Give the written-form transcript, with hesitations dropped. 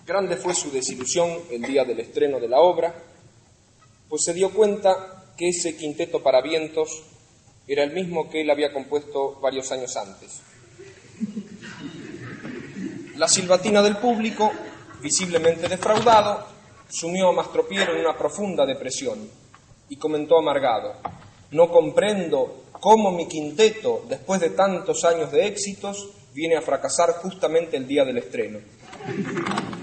Grande fue su desilusión el día del estreno de la obra, pues se dio cuenta que ese quinteto para vientos era el mismo que él había compuesto varios años antes. La silbatina del público, visiblemente defraudado, sumió a Mastropiero en una profunda depresión y comentó amargado: «No comprendo cómo mi quinteto, después de tantos años de éxitos, viene a fracasar justamente el día del estreno».